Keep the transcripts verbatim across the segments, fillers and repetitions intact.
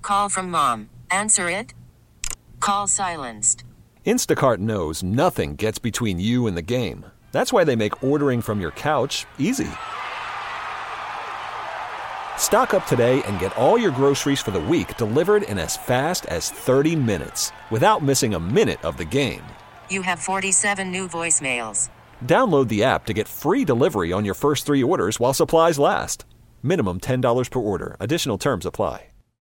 Call from mom. Answer it. Call silenced. Instacart knows nothing gets between you and the game. That's why they make ordering from your couch easy. Stock up today and get all your groceries for the week delivered in as fast as thirty minutes without missing a minute of the game. You have forty-seven new voicemails. Download the app to get free delivery on your first three orders while supplies last. Minimum ten dollars per order. Additional terms apply.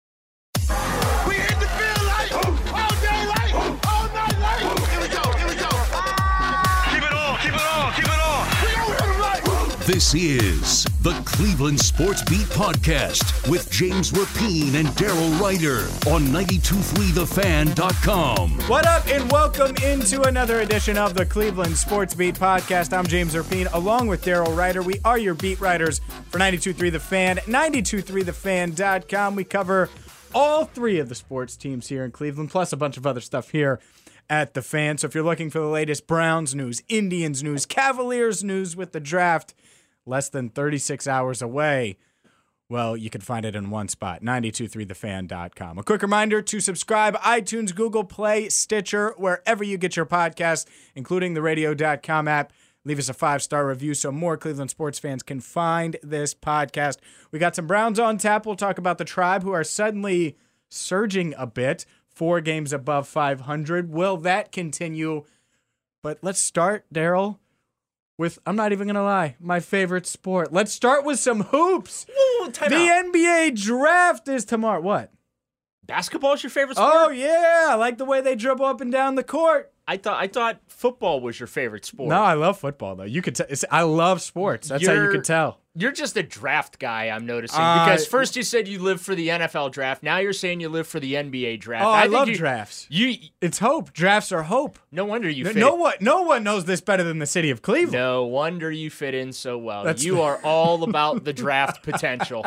We hit the field like all day, like all night, like here we go, here we go. Keep it on, keep it on, keep it on. We don't hit them like. This is the Cleveland Sports Beat Podcast with James Rapien and Daryl Ryder on ninety-two point three the fan dot com. What up, and welcome into another edition of the Cleveland Sports Beat Podcast. I'm James Rapien, along with Daryl Ryder. We are your beat writers for ninety-two point three The Fan, ninety-two point three the fan dot com. We cover all three of the sports teams here in Cleveland, plus a bunch of other stuff here at The Fan. So if you're looking for the latest Browns news, Indians news, Cavaliers news with the draft less than thirty-six hours away, well, you can find it in one spot, ninety-two point three the fan dot com. A quick reminder to subscribe, iTunes, Google Play, Stitcher, wherever you get your podcast, including the radio dot com app. Leave us a five-star review so more Cleveland sports fans can find this podcast. We got some Browns on tap. We'll talk about the Tribe, who are suddenly surging a bit, four games above five hundred. Will that continue? But let's start, Daryl, with, I'm not even going to lie, my favorite sport. Let's start with some hoops. Ooh, time the out. N B A draft is tomorrow. What? Basketball is your favorite sport? Oh, yeah. I like the way they dribble up and down the court. I thought I thought football was your favorite sport. No, I love football, though. You could t- it's, I love sports. That's how you You're- can tell. You're just a draft guy, I'm noticing. Uh, because first you said you live for the N F L draft. Now you're saying you live for the N B A draft. Oh, I, think love you, drafts. You, It's hope. Drafts are hope. no wonder you No, fit no one, no one knows this better than the city of Cleveland. No wonder you fit in so well. That's you the- are all about the draft potential.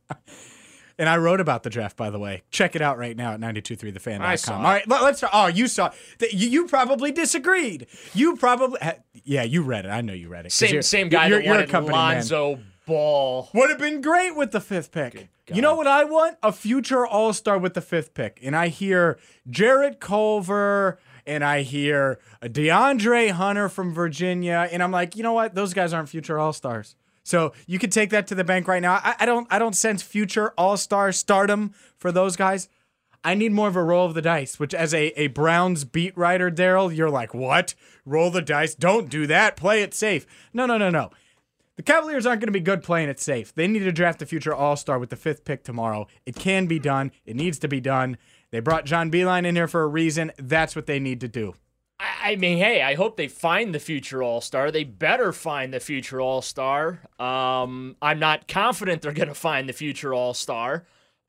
And I wrote about the draft, by the way. Check it out right now at ninety-two point three the fan dot com. I saw All it. right, let- let's start. Oh, you saw it. You, you probably disagreed. You probably, yeah, you read it. I know you read it. 'Cause Same you're- same guy you're, that you're a wanted company man. Lonzo Ball. Would have been great with the fifth pick. God. You know what I want? A future all-star with the fifth pick. And I hear Jarrett Culver, and I hear a DeAndre Hunter from Virginia, and I'm like, you know what? Those guys aren't future all-stars. So you can take that to the bank right now. I, I don't I don't sense future all-star stardom for those guys. I need more of a roll of the dice, which as a, a Browns beat writer, Daryl, you're like, what? Roll the dice? Don't do that. Play it safe. No, no, no, no. The Cavaliers aren't going to be good playing it safe. They need to draft a future all-star with the fifth pick tomorrow. It can be done. It needs to be done. They brought John Beilein in here for a reason. That's what they need to do. I I mean, hey, I hope they find the future all-star. They better find the future all-star. Um, I'm not confident they're going to find the future all-star.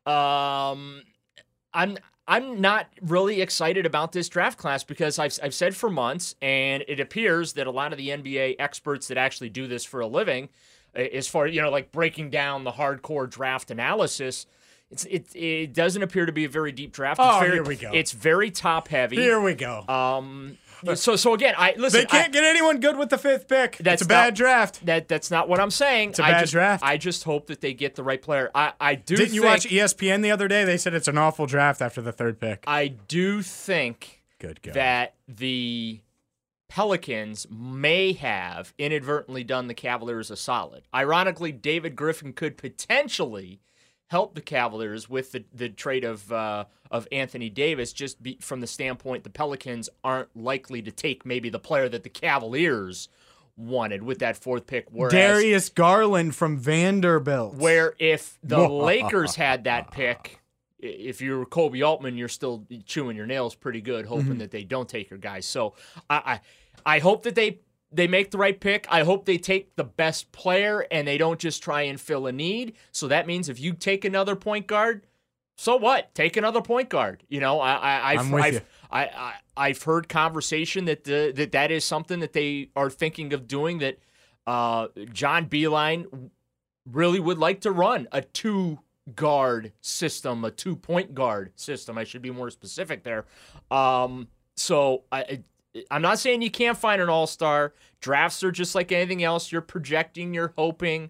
Um, I'm I'm not really excited about this draft class because I've I've said for months, and it appears that a lot of the N B A experts that actually do this for a living, as far you know, like breaking down the hardcore draft analysis, it's it it doesn't appear to be a very deep draft. It's Oh, very, here we go. It's very top heavy. Here we go. Um, so so again, I listen. They can't I, get anyone good with the fifth pick. That's it's a bad not- draft. That that's not what I'm saying. It's a I bad just, draft. I just hope that they get the right player. I I do. Didn't you think, watch E S P N the other day? They said it's an awful draft after the third pick. I do think Good God. that the Pelicans may have inadvertently done the Cavaliers a solid. Ironically, David Griffin could potentially help the Cavaliers with the, the trade of uh, of Anthony Davis, just be, from the standpoint the Pelicans aren't likely to take maybe the player that the Cavaliers wanted with that fourth pick. Whereas, Darius Garland from Vanderbilt. where if the Lakers had that pick, i- if you're Kobe Altman, you're still chewing your nails pretty good, hoping Mm-hmm. that they don't take your guys. So I, I I hope that they they make the right pick. I hope they take the best player and they don't just try and fill a need. So that means if you take another point guard, so what? Take another point guard. You know, I, I, I've, I'm with I've, you. I, I, I've heard conversation that the, that that is something that they are thinking of doing. That uh, John Beilein really would like to run a two guard system, a two point guard system. I should be more specific there. Um, so I. I'm not saying you can't find an all-star. Drafts are just like anything else. You're projecting, you're hoping.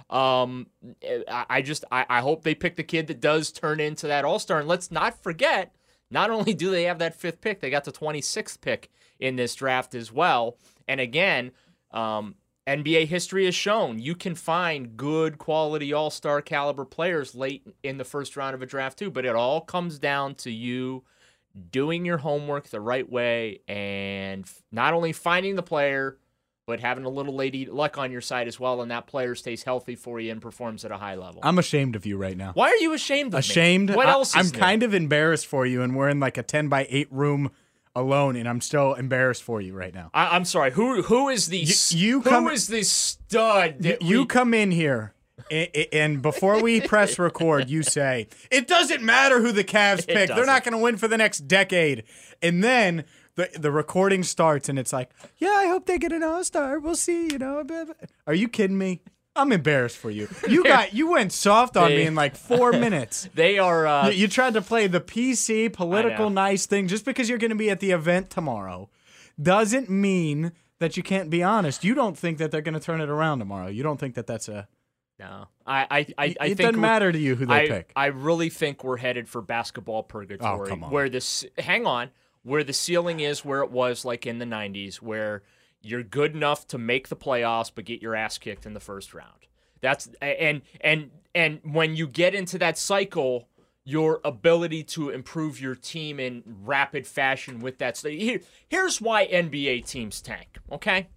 Um, I, I just I, I hope they pick the kid that does turn into that all-star. And let's not forget, not only do they have that fifth pick, they got the twenty-sixth pick in this draft as well. And again, um, N B A history has shown you can find good quality all-star caliber players late in the first round of a draft too, but it all comes down to you doing your homework the right way and not only finding the player, but having a little lady luck on your side as well, and that player stays healthy for you and performs at a high level. I'm ashamed of you right now. Why are you ashamed of ashamed? me? What I, else is I'm new? kind of embarrassed for you, and we're in like a ten by eight room alone, and I'm still embarrassed for you right now. I, I'm sorry. Who who is the You- you who come- is the stud? You, That you we, come in here, and, and before we press record, you say, it doesn't matter who the Cavs pick. They're doesn't. not going to win for the next decade. And then the the recording starts, and it's like, yeah, I hope they get an all-star. We'll see, you know. blah, blah. Are you kidding me? I'm embarrassed for you. You got you went soft on They- me in like four minutes. They are. Uh, You, you tried to play the P C political I know. nice thing just because you're going to be at the event tomorrow doesn't mean that you can't be honest. You don't think that they're going to turn it around tomorrow. You don't think that that's a no, I I I, I it think doesn't we're- matter to you who they I, pick. I really think we're headed for basketball purgatory. Oh, come on. Where this hang on, where the ceiling is where it was like in the nineties, where you're good enough to make the playoffs but get your ass kicked in the first round. That's and and and when you get into that cycle, your ability to improve your team in rapid fashion with that. Here, here's why N B A teams tank. Okay.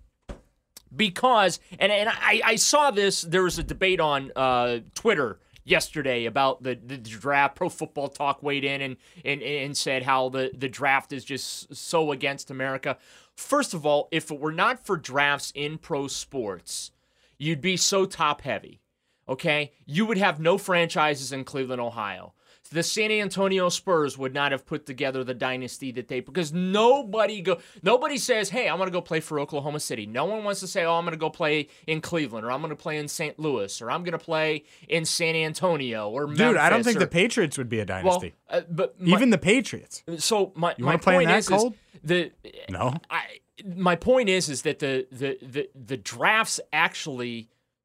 Because, and, and I, I saw this, there was a debate on uh, Twitter yesterday about the, the draft. Pro Football Talk weighed in and, and, and said how the, the draft is just so against America. First of all, if it were not for drafts in pro sports, you'd be so top-heavy, okay? You would have no franchises in Cleveland, Ohio. The San Antonio Spurs would not have put together the dynasty that they, because nobody go nobody says, hey, I'm going to go play for Oklahoma City. No one wants to say, oh, I'm going to go play in Cleveland, or I'm going to play in Saint Louis, or I'm going to play in San Antonio, or Memphis. Dude, I don't think or, the Patriots would be a well, dynasty. uh, but my, Even the Patriots. so my You my wanna play in point that is, cold? is the No. I my point is is that the the the, the drafts actually,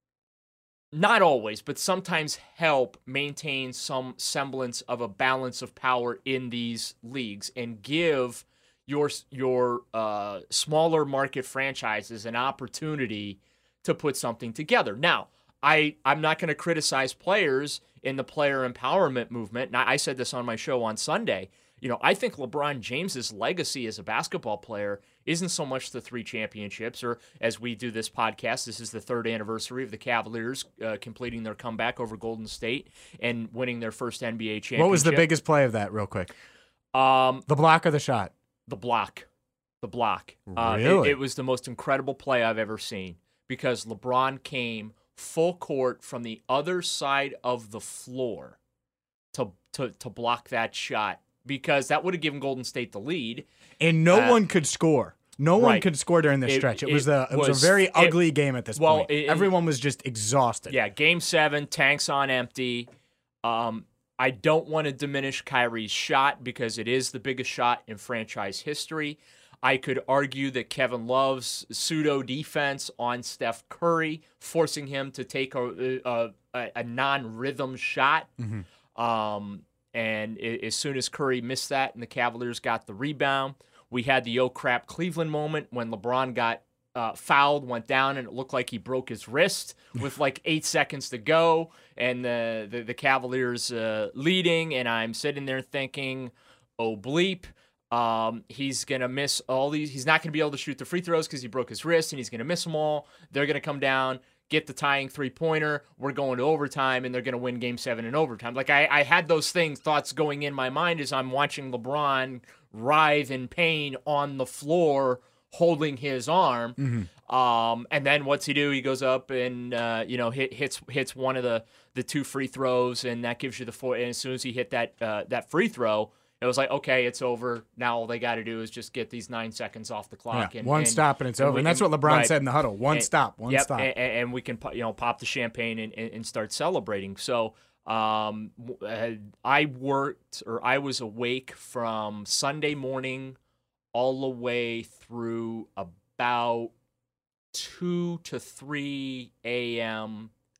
not always, but sometimes help maintain some semblance of a balance of power in these leagues and give your your uh, smaller market franchises an opportunity to put something together. Now, I, I'm not going to criticize players in the player empowerment movement. And I I said this on my show on Sunday. You know, I think LeBron James's legacy as a basketball player isn't so much the three championships, or as we do this podcast, this is the third anniversary of the Cavaliers uh, completing their comeback over Golden State and winning their first N B A championship. What was the biggest play of that, real quick? Um, The block or the shot? the block. The block. Uh, it- Really? it was the most incredible play I've ever seen because LeBron came full court from the other side of the floor to to to block that shot, because that would have given Golden State the lead. And no Uh, one could score. No one right. could score during this It- stretch. It, it was a it was, was- a very it- ugly game at this well, point. it- Everyone was just exhausted. Yeah, game seven, tanks on empty. Um, I don't want to diminish Kyrie's shot because it is the biggest shot in franchise history. I could argue that Kevin Love's pseudo defense on Steph Curry, forcing him to take a a, a, a non-rhythm shot. Mm-hmm. Um, and i- as soon as Curry missed that and the Cavaliers got the rebound, we had the oh crap Cleveland moment when LeBron got uh, fouled, went down, and it looked like he broke his wrist with like eight seconds to go, and the the, the Cavaliers uh, leading, and I'm sitting there thinking, oh bleep. Um, he's going to miss all these. He's not going to be able to shoot the free throws because he broke his wrist, and he's going to miss them all. They're going to come down, get the tying three-pointer. We're going to overtime, and they're going to win game seven in overtime. Like, I, I had those things, thoughts going in my mind as I'm watching LeBron writhe in pain on the floor holding his arm. Mm-hmm. Um, and then what's he do? He goes up and, uh, you know, hit, hits hits one of the, the two free throws, and that gives you the four. And as soon as he hit that uh, that free throw, it was like, okay, it's over. Now all they got to do is just get these nine seconds off the clock. Yeah, and, one and, stop and it's and over. we And that's can- what LeBron right. said in the huddle. One And- stop, one yep, stop. And, and we can, you know, pop the champagne and, and, and start celebrating. So um, uh, I worked, or I was awake from Sunday morning all the way through about two to three a.m.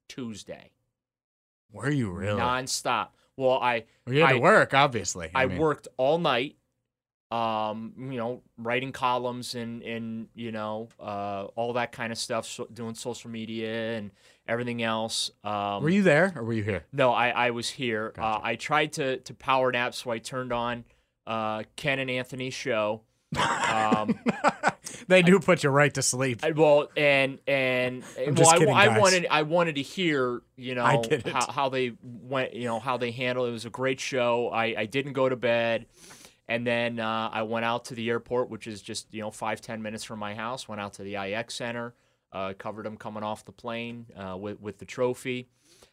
Tuesday. Were you really? Nonstop. Well, I Well, you had I, to work, obviously. I, mean, worked all night, um, you know, writing columns and, and you know, uh, all that kind of stuff, so doing social media and everything else. Um, Were you there or were you here? No, I, I was here. Gotcha. Uh, I tried to, to power nap, so I turned on uh, Ken and Anthony's show. Um, They do put you right to sleep. I, well, and and I'm well, just I, kidding, I guys. wanted I wanted to hear you know I get it. how, how they went, you know how they handled it. It was a great show. I, I didn't go to bed, and then uh, I went out to the airport, which is just you know five ten minutes from my house. Went out to the I X Center, uh, covered them coming off the plane uh, with with the trophy.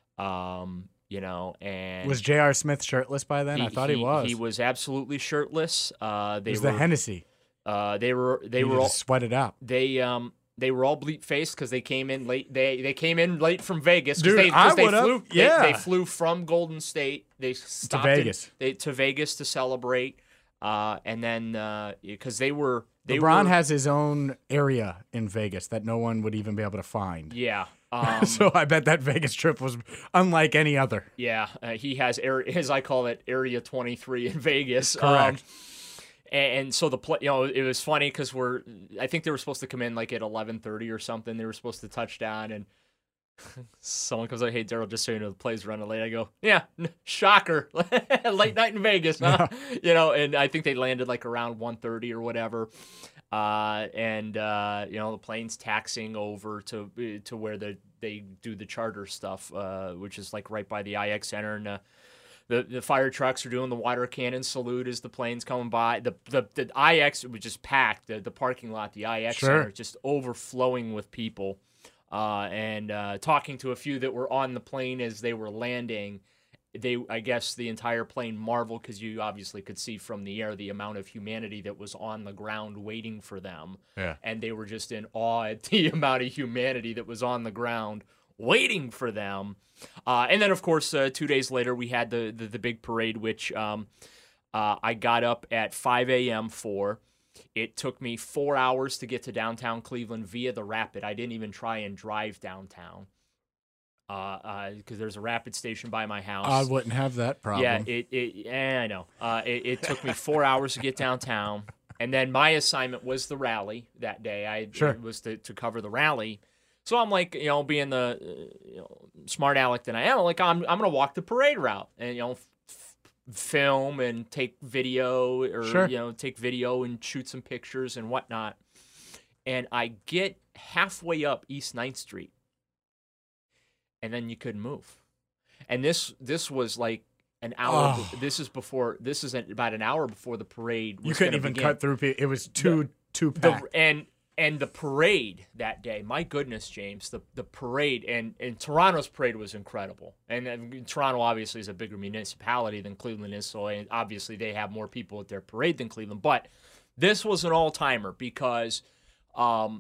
Um, you know, and Was J R. Smith shirtless by then? I thought he, was. He was absolutely shirtless. Uh, they it was were the Hennessy. uh, they were they He were needed all to sweat it out. they um they were all bleep faced because they came in late. They they came in late from Vegas. 'cause Dude, they, 'cause I they would've- flew. yeah. they, they flew from Golden State. They stopped in- Vegas. they to Vegas to celebrate. Uh, and then because they were they LeBron were, has his own area in Vegas that no one would even be able to find. yeah. Um, So I bet that Vegas trip was unlike any other. Yeah, uh, he has area, as I call it, Area twenty-three in Vegas. Correct. Um, and, and so the play, you know, it was funny because we're, I think they were supposed to come in like at eleven thirty or something. They were supposed to touch down, and someone comes like, "Hey, Daryl, just so you know, the play's running late." I go, "Yeah, n- shocker, late night in Vegas, huh?" You know, and I think they landed like around one thirty or whatever. Uh, and uh, you know, the plane's taxiing over to to where the they do the charter stuff, uh, which is like right by the I X Center, and uh, the the fire trucks are doing the water cannon salute as the plane's coming by. The the, the I X was just packed. The, the parking lot, the I X Sure. Center, just overflowing with people. Uh, and uh, talking to a few that were on the plane as they were landing. They, I guess, the entire plane marveled because you obviously could see from the air the amount of humanity that was on the ground waiting for them. Yeah. And they were just in awe at the amount of humanity that was on the ground waiting for them. Uh, and then, of course, uh, two days later, we had the the, the big parade, which um, uh, I got up at five a.m. for. It took me four hours to get to downtown Cleveland via the Rapid. I didn't even try and drive downtown. Uh, uh, because there's a rapid station by my house. I wouldn't have that problem. Yeah, it, it, eh, I know. Uh, it, it took me four hours to get downtown, and then my assignment was the rally that day. I Sure. it was to, to cover the rally. So I'm like, you know, being the uh, you know, smart aleck that I am, like I'm I'm gonna walk the parade route and you know, f- f- film and take video or Sure. you know, take video and shoot some pictures and whatnot. And I get halfway up East ninth Street. And then you couldn't move. And this this was like an hour. Oh. be- This is before. This is about an hour before the parade. Was You couldn't gonna even begin. cut through. pe- It was too too The, packed. and and the parade that day. My goodness, James, the the parade and and Toronto's parade was incredible. And, then Toronto obviously is a bigger municipality than Cleveland is, so and obviously they have more people at their parade than Cleveland. But this was an all timer because. Um,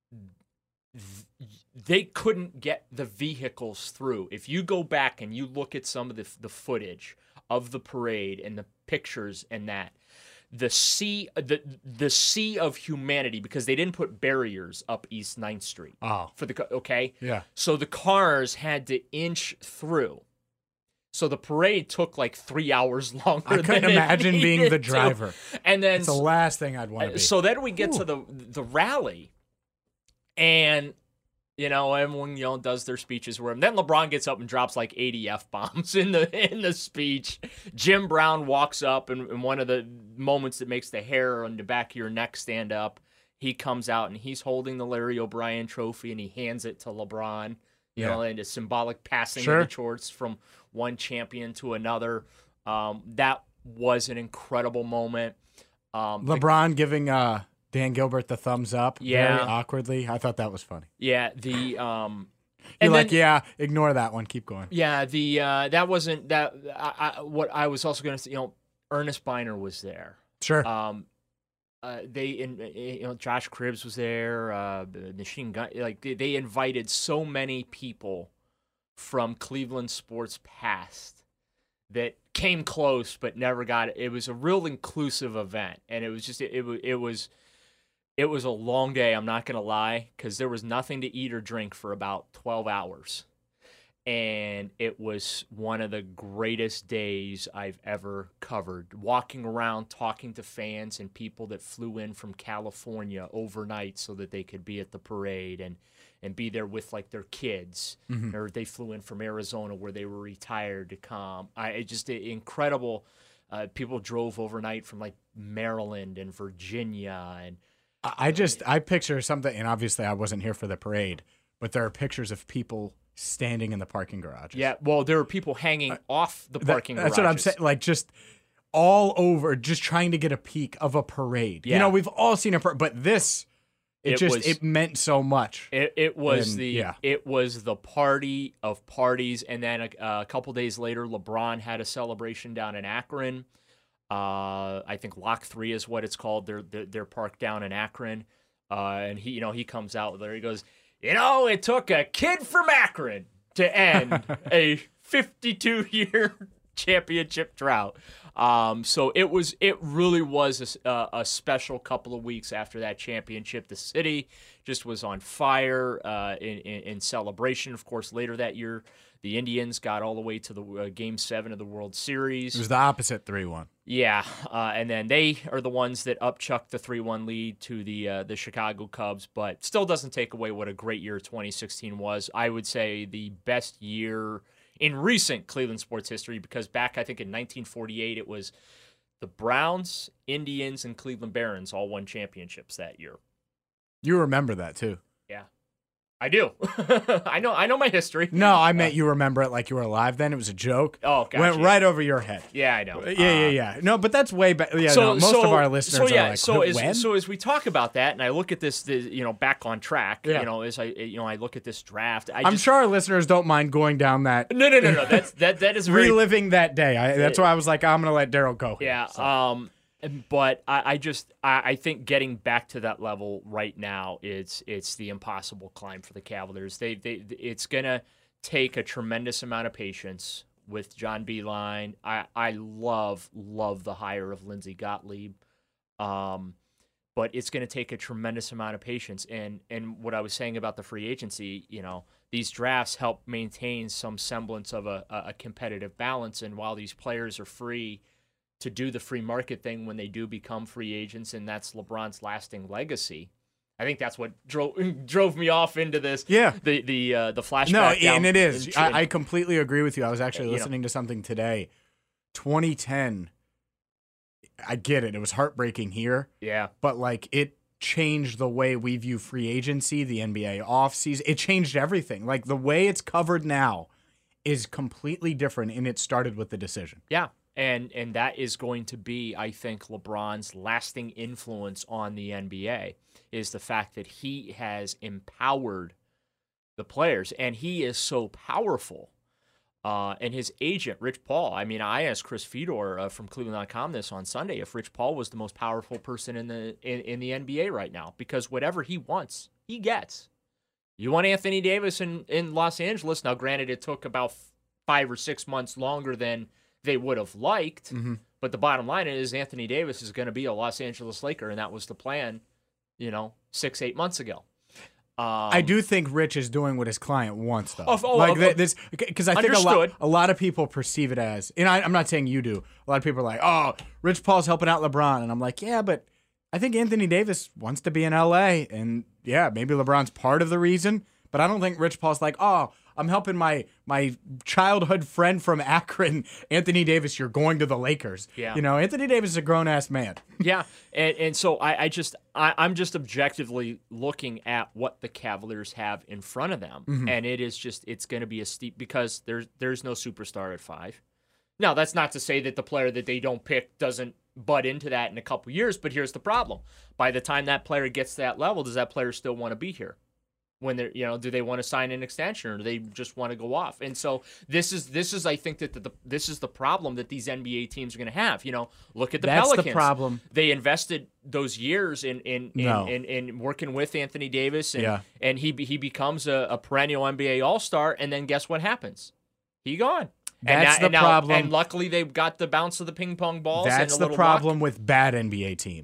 they couldn't get the vehicles through. If you go back and you look at some of the the footage of the parade and the pictures and that, the sea the the sea of humanity, because they didn't put barriers up East ninth Street Oh. for the ca- okay. Yeah. So the cars had to inch through. So the parade took like three hours longer. I couldn't than it imagine being the needed to. driver. And then It's the last thing I'd want to be. so then we get to the the rally, and you know everyone you know does their speeches. Where then LeBron gets up and drops like eighty f bombs in the in the speech. Jim Brown walks up, and, and one of the moments that makes the hair on the back of your neck stand up. He comes out and he's holding the Larry O'Brien trophy, and he hands it to LeBron. You Yeah. know, and a symbolic passing Sure. of the torch from one champion to another. Um, that was an incredible moment. Um, LeBron giving uh, Dan Gilbert the thumbs up Yeah. very awkwardly. I thought that was funny. Yeah, the um, You're and like, then, yeah, ignore that one. Keep going. yeah, the uh, that wasn't that. I, I, what I was also going to say, you know, Ernest Biner was there. Sure. Um, uh, they in you know Josh Cribbs was there. Uh, the Machine Gun, like they, they invited so many people from Cleveland sports past that came close but never got it. It was a real inclusive event, and it was just it, it was it was it was a long day. I'm not gonna lie, because there was nothing to eat or drink for about twelve hours, and it was one of the greatest days I've ever covered. Walking around, talking to fans and people that flew in from California overnight so that they could be at the parade and, and be there with like their kids, mm-hmm. or they flew in from Arizona where they were retired to come. I it just incredible. Uh, people drove overnight from like Maryland and Virginia, and I just I picture something, and obviously I wasn't here for the parade, but there are pictures of people standing in the parking garages. Yeah, well, there are people hanging uh, off the parking that, that's garages. That's what I'm saying. Like, just all over, just trying to get a peek of a parade. Yeah. You know, we've all seen a parade, but this, it, it just, was, it meant so much. It, it was and, the, yeah. it was the party of parties. And then a, a couple days later, LeBron had a celebration down in Akron. Uh, I think Lock Three is what it's called. They're, they're, they're parked down in Akron. Uh, and he, you know, he comes out there, he goes, you know, it took a kid from Akron to end a fifty-two year championship drought. Um, so it was, it really was a, uh, a special couple of weeks after that championship. The city just was on fire uh, in, in, in celebration. Of course, later that year, the Indians got all the way to the uh, Game Seven of the World Series. It was the opposite three one. Yeah, uh, and then they are the ones that upchucked the three one lead to the uh, the Chicago Cubs, but still doesn't take away what a great year twenty sixteen was. I would say the best year in recent Cleveland sports history, because back, I think, in nineteen forty-eight, it was the Browns, Indians, and Cleveland Barons all won championships that year. You remember that, too. Yeah. I do. I know I know my history. No, I meant uh, you remember it like you were alive then. It was a joke. Oh, gotcha. Went right over your head. Yeah, I know. Yeah, yeah, yeah. No, but that's way back. Yeah, so, no, most so, of our listeners so, yeah, are like, so as, when? So as we talk about that, and I look at this, the, you know, back on track, yeah. you know, as I, you know, I look at this draft. I I'm just, sure our listeners don't mind going down that. No, no, no, no. That's that. That is very, reliving that day. I, that's why I was like, I'm going to let Daryl go. Here, yeah. so. Um. But I, I just I, I think getting back to that level right now, it's it's the impossible climb for the Cavaliers. They they it's gonna take a tremendous amount of patience with John Beilein. I I love love the hire of Lindsey Gottlieb, um, but it's gonna take a tremendous amount of patience. And and what I was saying about the free agency, you know, these drafts help maintain some semblance of a a competitive balance. And while these players are free to do the free market thing when they do become free agents, and that's LeBron's lasting legacy. I think that's what drove drove me off into this. Yeah, the the uh, the flashback. No, down and it is. in, I, I completely agree with you. I was actually you listening know. to something today. twenty ten. I get it. It was heartbreaking here. Yeah, but like it changed the way we view free agency, the N B A offseason. It changed everything. Like the way it's covered now is completely different, and it started with the decision. Yeah. And and that is going to be, I think, LeBron's lasting influence on the N B A is the fact that he has empowered the players, and he is so powerful. Uh, and his agent, Rich Paul, I mean, I asked Chris Fedor uh, from Cleveland dot com this on Sunday if Rich Paul was the most powerful person in the in, in the N B A right now, because whatever he wants, he gets. You want Anthony Davis in, in Los Angeles. Now, granted, it took about five or six months longer than they would have liked, mm-hmm. but the bottom line is Anthony Davis is going to be a Los Angeles Laker, and that was the plan, you know, six, eight months ago. Um, I do think Rich is doing what his client wants, though. Of, oh, like of, this, because I think a lot, a lot of people perceive it as, and I, I'm not saying you do. A lot of people are like, "Oh, Rich Paul's helping out LeBron," and I'm like, "Yeah, but I think Anthony Davis wants to be in L A, and yeah, maybe LeBron's part of the reason, but I don't think Rich Paul's like, oh." I'm helping my my childhood friend from Akron, Anthony Davis. You're going to the Lakers. Yeah. You know, Anthony Davis is a grown-ass man. Yeah, and and so I, I just I, I'm just objectively looking at what the Cavaliers have in front of them, mm-hmm. and it is just it's going to be a steep because there's there's no superstar at five. Now that's not to say that the player that they don't pick doesn't butt into that in a couple years, but here's the problem: by the time that player gets to that level, does that player still want to be here? When they're, you know, do they want to sign an extension or do they just want to go off? And so this is, this is, I think that the, the this is the problem that these N B A teams are going to have. You know, look at the That's Pelicans. the problem. They invested those years in in in, no. in, in, in working with Anthony Davis, and yeah. and he he becomes a, a perennial N B A All Star, and then guess what happens? He gone. That's and now, the and now, problem. And luckily, they've got the bounce of the ping pong balls. That's and a the problem luck. with bad N B A teams.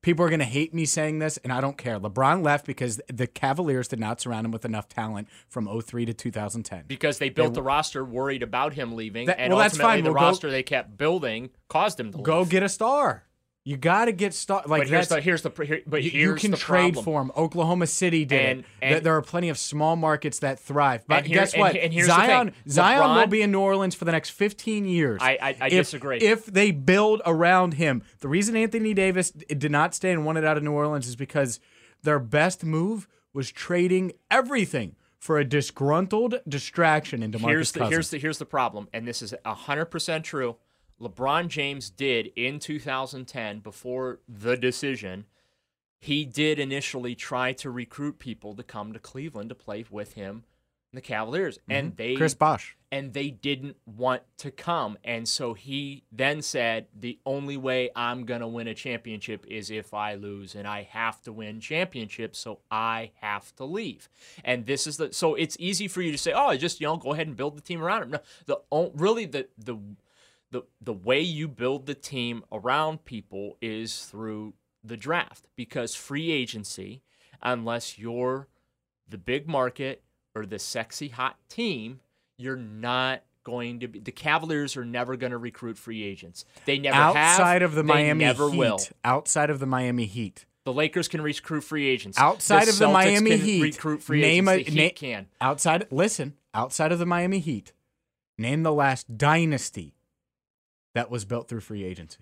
People are going to hate me saying this, and I don't care. LeBron left because the Cavaliers did not surround him with enough talent from oh three to two thousand ten. Because they built They- the roster worried about him leaving, That- and well, that's ultimately fine. the We'll go- roster they kept building caused him to leave. Go get a star. You got to get star. Like But here's that's, the here's the here, but you, here's you can the trade problem. for him. Oklahoma City did And- it. and- Th- there are plenty of small markets that thrive. But And here- guess and- what? and here's the Zion thing. Zion will LeBron- be in New Orleans for the next fifteen years. I- I- I if, disagree. If they build around him, the reason Anthony Davis d- did not stay and wanted out of New Orleans is because their best move was trading everything for a disgruntled distraction into DeMarcus Here's the Cousins. here's the here's the problem, and this is hundred percent true. LeBron James did in two thousand ten, before the decision, he did initially try to recruit people to come to Cleveland to play with him in the Cavaliers, and they Chris Bosh. and they didn't want to come. And so he then said, the only way I'm going to win a championship is if I lose, and I have to win championships, so I have to leave. And this is the so it's easy for you to say, oh, just, you know, go ahead and build the team around him. No, the o- really the the the the way you build the team around people is through the draft, because free agency, unless you're the big market or the sexy hot team, you're not going to be. The Cavaliers are never going to recruit free agents. They never have. Outside of the they Miami never Heat. will. Outside of the Miami Heat. The Lakers can recruit free agents. Outside the of the Celtics Miami can Heat, recruit free name agents. a The Heat na- can. Outside, listen. Outside of the Miami Heat, name the last dynasty that was built through free agency.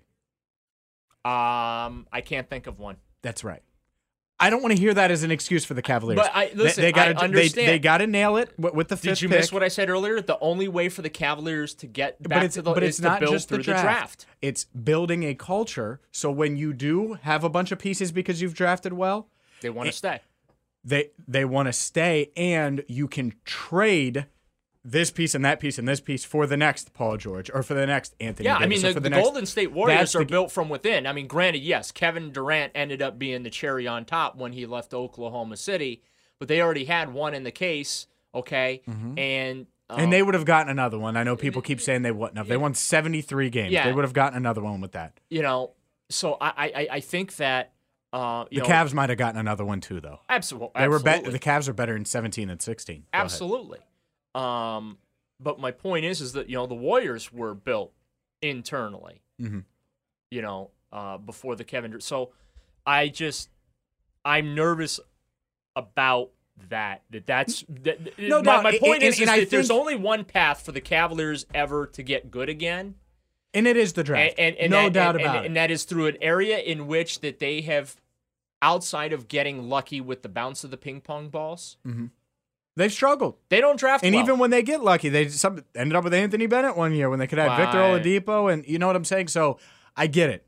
Um, I can't think of one. That's right. I don't want to hear that as an excuse for the Cavaliers. But I- listen, they, they gotta, I understand. They, they got to nail it with, with the fifth Did you pick. miss what I said earlier? The only way for the Cavaliers to get back but it's, to the but is it's to not build just through the draft. draft. It's building a culture. So when you do have a bunch of pieces because you've drafted well, They want to stay. they they want to stay, and you can trade this piece and that piece and this piece for the next Paul George or for the next Anthony Yeah, Davis. I mean, or the, for the, the, next, Golden State Warriors that's are the- built from within. I mean, granted, yes, Kevin Durant ended up being the cherry on top when he left Oklahoma City, but they already had one in the case, okay? And um, And they would have gotten another one. I know people keep saying they wouldn't have. They won seventy-three games. Yeah. They would have gotten another one with that. you know, so I I, I think that uh, you The know, Cavs might have gotten another one too, though. absolutely, They were absolutely. bet. The Cavs are better in seventeen and sixteen. Go ahead. Absolutely. Um, but my point is, is that, you know, the Warriors were built internally, Mhm. you know, uh, before the Kevin. Dur- So I just, I'm nervous about that. That that's that, No my, doubt. my point And- is, and is I that there's think- only one path for the Cavaliers ever to get good again. And it is the draft. And, and, and no that, doubt and, about and, it. And that is through an area in which that they have, outside of getting lucky with the bounce of the ping pong balls, They've struggled. they don't draft And well. even when they get lucky, they some, ended up with Anthony Bennett one year when they could have Victor Right. Oladipo, and you know what I'm saying? So I get it.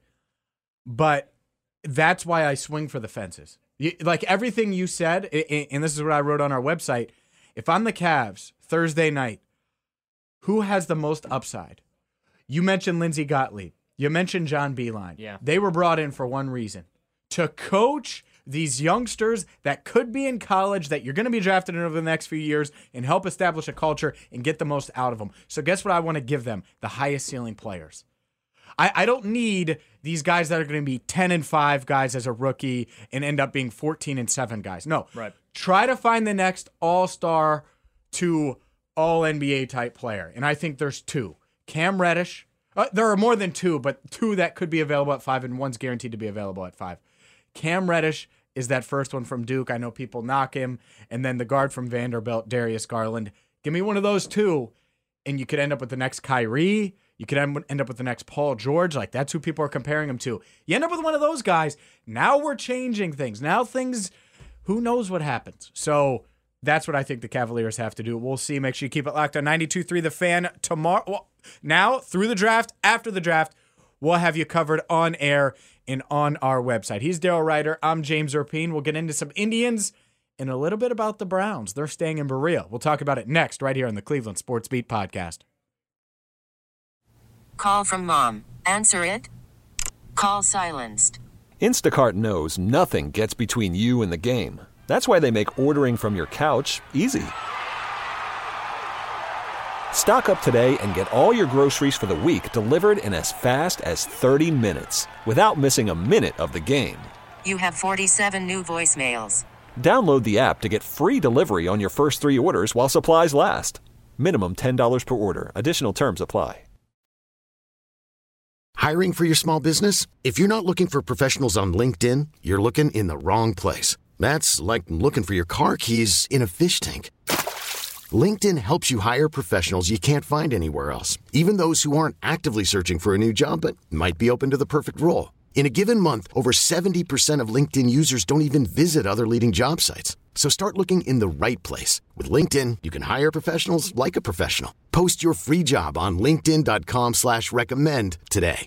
But that's why I swing for the fences. You, like everything you said, i- i- and this is what I wrote on our website, if I'm the Cavs Thursday night, who has the most upside? You mentioned Lindsey Gottlieb. You mentioned John Beilein. Yeah. They were brought in for one reason, to coach these youngsters that could be in college that you're going to be drafted in over the next few years and help establish a culture and get the most out of them. So guess what I want to give them? The highest ceiling players. I, I don't need these guys that are going to be ten and five guys as a rookie and end up being fourteen and seven guys. No. Right. Try to find the next all-star to all N B A type player. And I think there's two. Cam Reddish. Uh, there are more than two, but two that could be available at five, and one's guaranteed to be available at five. Cam Reddish is that first one from Duke. I know people knock him. And then the guard from Vanderbilt, Darius Garland. Give me one of those two, and you could end up with the next Kyrie. You could end end up with the next Paul George. Like, that's who people are comparing him to. You end up with one of those guys. Now we're changing things. Now things, who knows what happens. So that's what I think the Cavaliers have to do. We'll see. Make sure you keep it locked on ninety-two point three The Fan tomorrow. Well, now, through the draft, after the draft, we'll have you covered on air and on our website. He's Daryl Ryder. I'm James Erpine. We'll get into some Indians and a little bit about the Browns. They're staying in Berea. We'll talk about it next right here on the Cleveland Sports Beat podcast. Call from mom. Answer it. Call silenced. Instacart knows nothing gets between you and the game. That's why they make ordering from your couch easy. Stock up today and get all your groceries for the week delivered in as fast as thirty minutes without missing a minute of the game. You have forty-seven new voicemails. Download the app to get free delivery on your first three orders while supplies last. Minimum ten dollars per order. Additional terms apply. Hiring for your small business? If you're not looking for professionals on LinkedIn, you're looking in the wrong place. That's like looking for your car keys in a fish tank. LinkedIn helps you hire professionals you can't find anywhere else, even those who aren't actively searching for a new job but might be open to the perfect role. In a given month, over seventy percent of LinkedIn users don't even visit other leading job sites. So start looking in the right place. With LinkedIn, you can hire professionals like a professional. Post your free job on linkedin.com slash recommend today.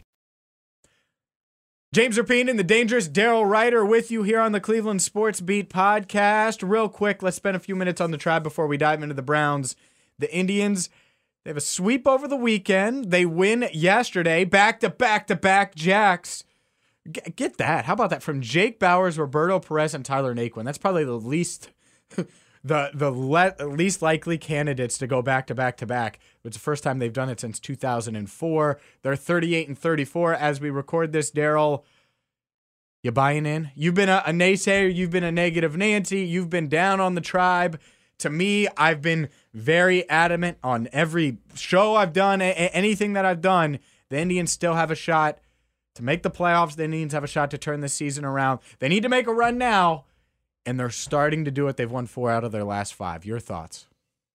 James Rapien and the dangerous Daryl Ryder with you here on the Cleveland Sports Beat podcast. Real quick, let's spend a few minutes on the Tribe before we dive into the Browns. The Indians, they have a sweep over the weekend. They win yesterday, back-to-back-to-back Jacks. Get that. How about that? From Jake Bowers, Roberto Perez, and Tyler Naquin. That's probably the least the the le- least likely candidates to go back to back to back. It's the first time they've done it since two thousand four. They're thirty-eight and thirty-four as we record this. Daryl, you buying in? You've been a, a naysayer. You've been a negative Nancy. You've been down on the Tribe. To me, I've been very adamant on every show I've done, a- anything that I've done. The Indians still have a shot to make the playoffs. The Indians have a shot to turn this season around. They need to make a run now, and they're starting to do it. They've won four out of their last five. Your thoughts?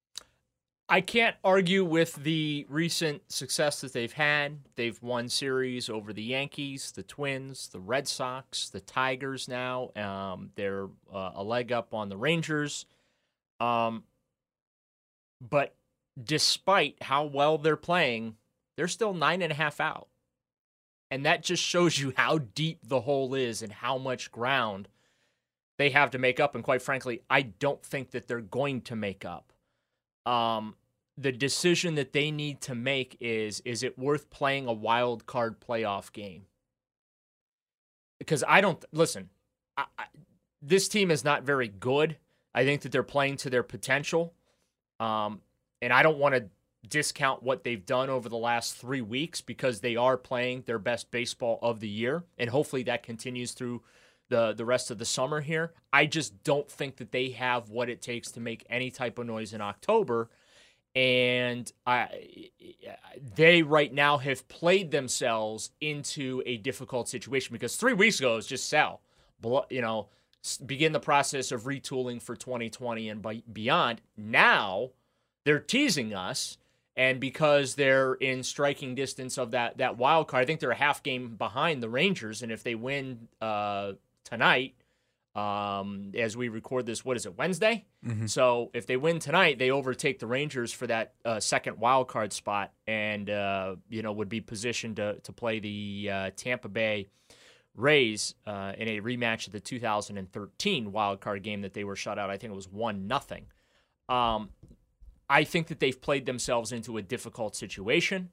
I can't argue with the recent success that they've had. They've won series over the Yankees, the Twins, the Red Sox, the Tigers now. Um, they're uh, a leg up on the Rangers. Um, but despite how well they're playing, they're still nine and a half out. And that just shows you how deep the hole is and how much ground they have to make up. And quite frankly, I don't think that they're going to make up. Um, the decision that they need to make is, is it worth playing a wild card playoff game? Because I don't, listen, I, I, this team is not very good. I think that they're playing to their potential. Um, and I don't want to discount what they've done over the last three weeks because they are playing their best baseball of the year, and hopefully that continues through the, the rest of the summer here. I just don't think that they have what it takes to make any type of noise in October, and I, they right now have played themselves into a difficult situation because three weeks ago it was just sell, you know, begin the process of retooling for twenty twenty and beyond. Now they're teasing us. And because they're in striking distance of that that wild card, I think they're a half game behind the Rangers. And if they win uh, tonight, um, as we record this, what is it, Wednesday? Mm-hmm. So if they win tonight, they overtake the Rangers for that uh, second wild card spot, and uh, you know would be positioned to to play the uh, Tampa Bay Rays uh, in a rematch of the two thousand thirteen wild card game that they were shut out. I think it was one nothing. Um, I think that they've played themselves into a difficult situation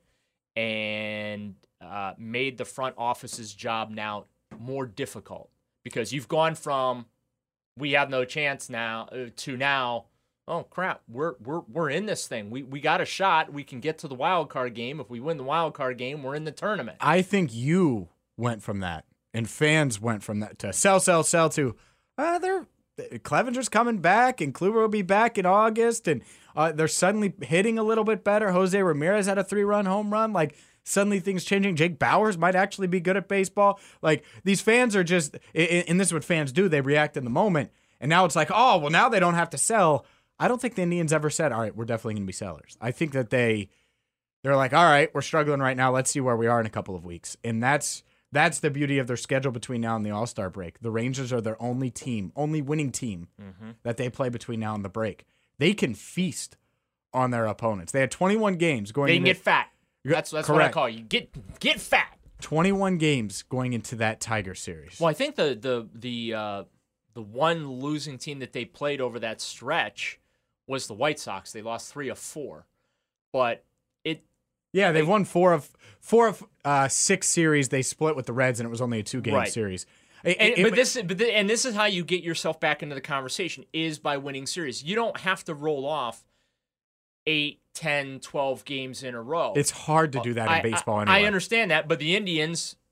and uh, made the front office's job now more difficult because you've gone from we have no chance now uh, to now, oh crap, we're we're we're in this thing. We we got a shot. We can get to the wild card game. If we win the wild card game, we're in the tournament. I think you went from that, and fans went from that to sell, sell, sell to uh, they're Clevenger's coming back, and Kluber will be back in August, and uh, they're suddenly hitting a little bit better. Jose Ramirez had a three-run home run. Like, suddenly things changing. Jake Bowers might actually be good at baseball. Like, these fans are just, and this is what fans do, they react in the moment, and now it's like, oh, well, now they don't have to sell. I don't think the Indians ever said, all right, we're definitely going to be sellers. I think that they, they're like, all right, we're struggling right now. Let's see where we are in a couple of weeks. And that's, That's the beauty of their schedule between now and the All-Star break. The Rangers are their only team, only winning team mm-hmm. that they play between now and the break. They can feast on their opponents. They had twenty-one games going. They into, can get fat. That's that's what I call you. Get get fat. twenty-one games going into that Tiger series. Well, I think the the the uh, the one losing team that they played over that stretch was the White Sox. They lost three of four, but it. Yeah, they've they, won four of four of uh, six series. They split with the Reds, and it was only a two-game right. series. It, and, it, but this, but the, and this is how you get yourself back into the conversation: is by winning series. You don't have to roll off eight, ten, twelve games in a row. It's hard to do that in I, baseball. I, anyway. I understand that, but the Indians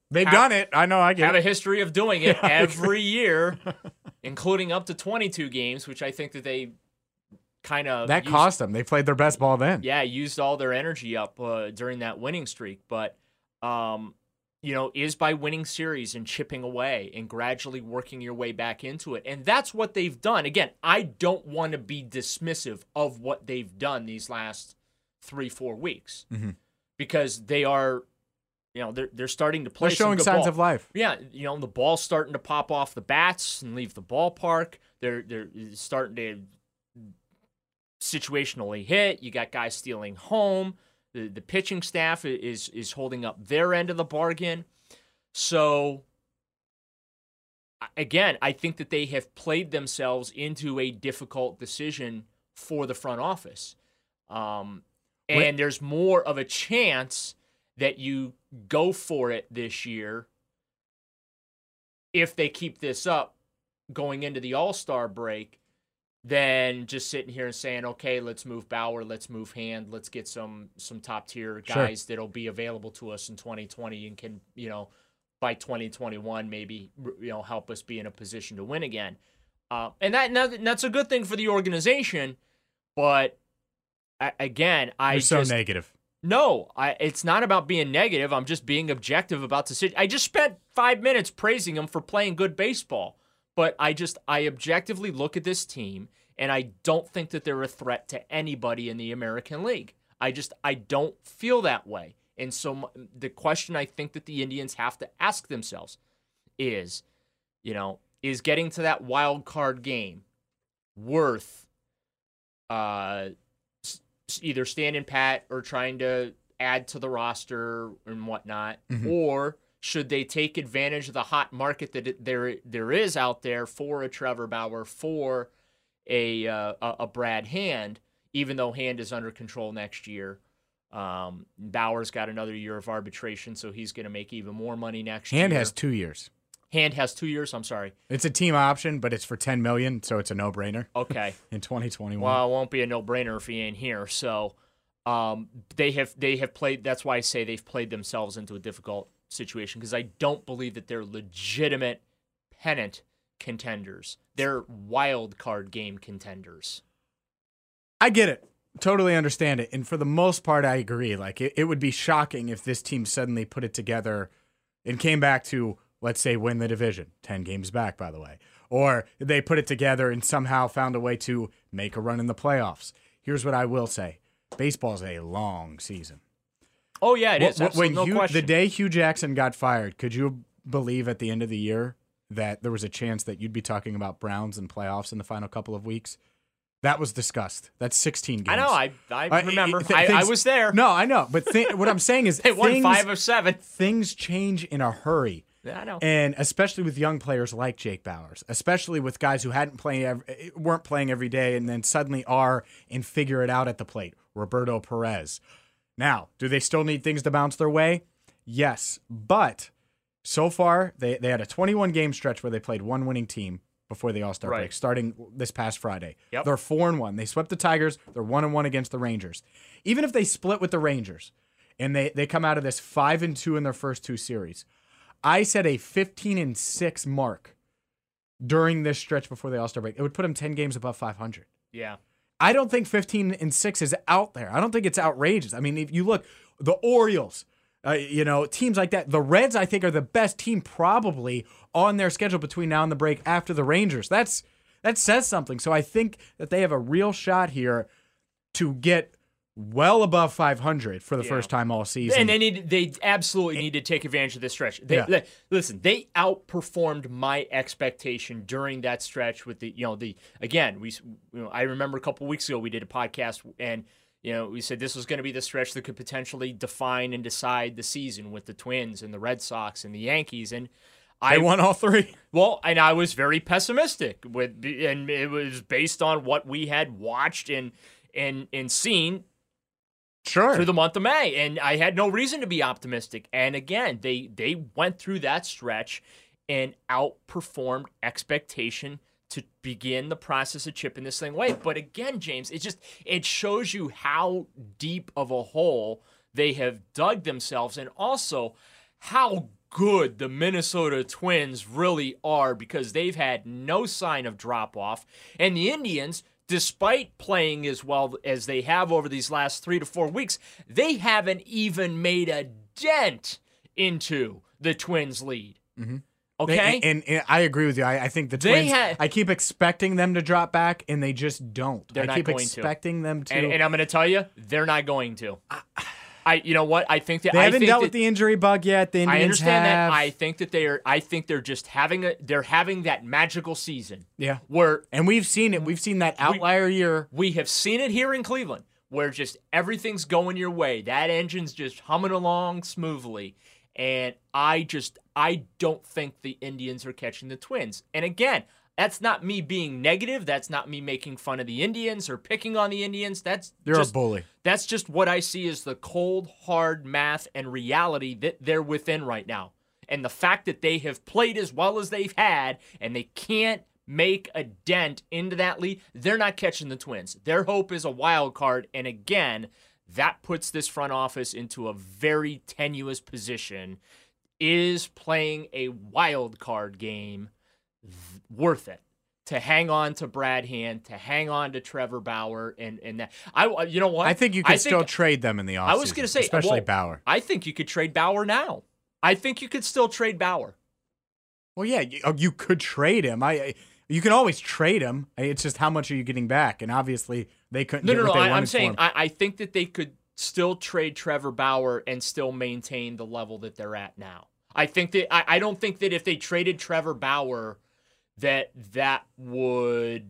They've have, done it. I know. I get have it. a history of doing it every year, including up to twenty-two games, which I think that they kind of that used, cost them. They played their best ball then. Yeah, used all their energy up uh, during that winning streak. But, um, you know, is by winning series and chipping away and gradually working your way back into it. And that's what they've done. Again, I don't want to be dismissive of what they've done these last three, four weeks mm-hmm. because they are, you know, they're they're starting to play. They're showing some good signs ball. of life. Yeah, you know, the ball's starting to pop off the bats and leave the ballpark. They're they're starting to situationally hit. You got guys stealing home. The the pitching staff is is holding up their end of the bargain. So again, I think that they have played themselves into a difficult decision for the front office. Um, and Wait. there's more of a chance that you go for it this year if they keep this up going into the All-Star break than just sitting here and saying, okay, let's move Bauer, let's move Hand, let's get some some top-tier guys Sure. that'll be available to us in twenty twenty and can, you know, by twenty twenty-one maybe, you know, help us be in a position to win again. Uh, and that and that's a good thing for the organization, but I, again, I You're so just, negative. No, I, it's not about being negative. I'm just being objective about the situation. I just spent five minutes praising them for playing good baseball, but I just I objectively look at this team, and I don't think that they're a threat to anybody in the American League. I just I don't feel that way. And so the question I think that the Indians have to ask themselves is, you know, is getting to that wild card game worth uh, either standing pat or trying to add to the roster and whatnot, Mm-hmm. or should they take advantage of the hot market that it, there there is out there for a Trevor Bauer, for a uh, a, a Brad Hand, even though Hand is under control next year. Um, Bauer's got another year of arbitration, so he's going to make even more money next Hand year. has two years. Hand has two years. I'm sorry. It's a team option, but it's for ten million dollars, so it's a no-brainer Okay. in twenty twenty-one. Well, it won't be a no-brainer if he ain't here. So um, they have they have played. That's why I say they've played themselves into a difficult situation, because I don't believe that they're legitimate pennant contenders. They're wild card game contenders. I get it. Totally understand it. And for the most part, I agree. Like, it, it would be shocking if this team suddenly put it together and came back to, let's say, win the division. ten games back, by the way. Or they put it together and somehow found a way to make a run in the playoffs. Here's what I will say. Baseball's a long season. Oh, yeah, it is. When Absolutely, no Hugh, question. the day Hugh Jackson got fired, could you believe at the end of the year that there was a chance that you'd be talking about Browns and playoffs in the final couple of weeks? That was discussed. That's sixteen games. I know. I I Uh, remember. th- I, I things- was there. No, I know. But th- what I'm saying is They won things, five of seven. things change in a hurry. Yeah, I know. And especially with young players like Jake Bauers, especially with guys who hadn't played, ev- weren't playing every day, and then suddenly are and figure it out at the plate. Roberto Perez. Now, do they still need things to bounce their way? Yes, but so far they they had a twenty-one game stretch where they played one winning team before the All-Star Right. break, starting this past Friday. Yep. They're four and one. They swept the Tigers. They're one and one against the Rangers. Even if they split with the Rangers, and they they come out of this five and two in their first two series, I said a fifteen and six mark during this stretch before the All-Star break. It would put them ten games above five hundred. Yeah. I don't think fifteen and six is out there. I don't think it's outrageous. I mean, if you look, the Orioles, uh, you know, teams like that. The Reds, I think, are the best team probably on their schedule between now and the break after the Rangers. That's that says something. So I think that they have a real shot here to get well above five hundred for the Yeah. first time all season. And they need, they absolutely need to take advantage of this stretch. They, Yeah. li- listen, they outperformed my expectation during that stretch with the, you know, the again, we, you know, I remember a couple weeks ago we did a podcast and you know we said this was going to be the stretch that could potentially define and decide the season with the Twins and the Red Sox and the Yankees, and they I won all three. Well, and I was very pessimistic with, and it was based on what we had watched and and and seen Sure. through the month of May, and I had no reason to be optimistic. And again, they they went through that stretch and outperformed expectation to begin the process of chipping this thing away. But again, James, it just it shows you how deep of a hole they have dug themselves, and also how good the Minnesota Twins really are, because they've had no sign of drop-off. And the Indians, despite playing as well as they have over these last three to four weeks, they haven't even made a dent into the Twins' lead. Mm-hmm. Okay? And, and, and I agree with you. I, I think the They Twins, had- I keep expecting them to drop back, and they just don't. They're I not keep going to. expecting them to. And, and I'm going to tell you, they're not going to. I, you know what? I think that they I haven't think dealt that, with the injury bug yet. The Indians I understand have. that. I think that they are. I think they're just having a. They're having that magical season. Yeah. Where And we've seen it. We've seen that outlier year. we have seen it here in Cleveland, where just everything's going your way. That engine's just humming along smoothly. And I just, I don't think the Indians are catching the Twins. And again, that's not me being negative. That's not me making fun of the Indians or picking on the Indians. That's You're just, a bully. That's just what I see as the cold, hard math and reality that they're within right now. And the fact that they have played as well as they've had, and they can't make a dent into that lead, they're not catching the Twins. Their hope is a wild card. And again, that puts this front office into a very tenuous position. Is playing a wild card game th- worth it? To hang on to Brad Hand, to hang on to Trevor Bauer, and and that I, you know what? I think you could still trade them in the offseason. I was going to say, especially well, Bauer. I think you could trade Bauer now. I think you could still trade Bauer. Well, yeah, you, oh, you could trade him. I, I, you can always trade him. It's just how much are you getting back? And obviously, they couldn't. No, get no, what no. they I, wanted I'm for saying him. I, I think that they could still trade Trevor Bauer and still maintain the level that they're at now. I think that I, I don't think that if they traded Trevor Bauer, that that would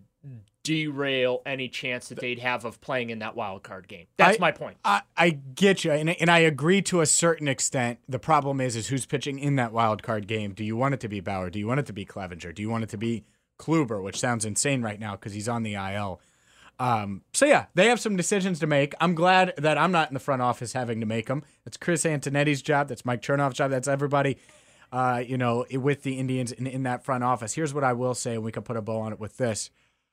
derail any chance that they'd have of playing in that wild card game. That's I- my point. I, I get you, and, and I agree to a certain extent. The problem is, is who's pitching in that wild card game. Do you want it to be Bauer? Do you want it to be Clevenger? Do you want it to be Kluber, which sounds insane right now because he's on the I L? Um, so, yeah, they have some decisions to make. I'm glad that I'm not in the front office having to make them. That's Chris Antonetti's job. That's Mike Chernoff's job. That's everybody, uh, you know, with the Indians in, in that front office. Here's what I will say, and we can put a bow on it with this.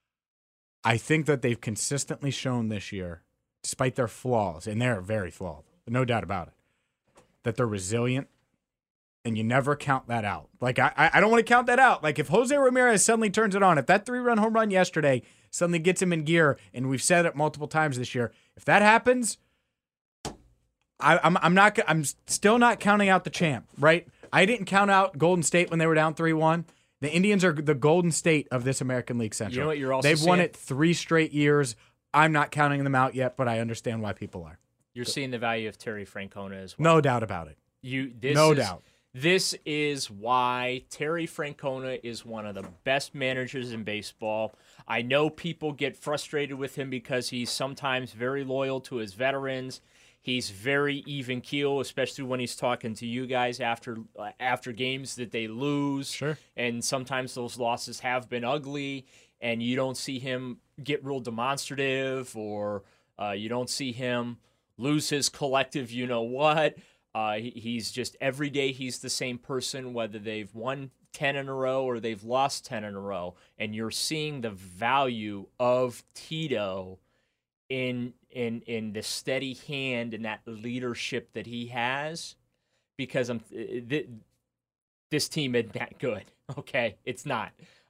I think that they've consistently shown this year, despite their flaws, and they're very flawed, no doubt about it, that they're resilient, and you never count that out. Like, I, I don't want to count that out. Like, if Jose Ramirez suddenly turns it on, if that three-run home run yesterday suddenly gets him in gear, and we've said it multiple times this year, if that happens, I, I'm I'm not I'm still not counting out the champ, right? I didn't count out Golden State when they were down three one. The Indians are the Golden State of this American League Central. You know what you're also They've won seeing? it three straight years. I'm not counting them out yet, but I understand why people are. You're seeing the value of Terry Francona as well. No doubt about it. You, this No is, doubt. This is why Terry Francona is one of the best managers in baseball. I know people get frustrated with him because he's sometimes very loyal to his veterans. He's very even keel, especially when he's talking to you guys after uh, after games that they lose. Sure. And sometimes those losses have been ugly, and you don't see him get real demonstrative, or uh, you don't see him lose his collective you know what. Uh, he, he's just every day he's the same person, whether they've won ten in a row or they've lost ten in a row. And you're seeing the value of Tito in in in the steady hand and that leadership that he has, because I'm th- this team isn't that good. Okay, it's not.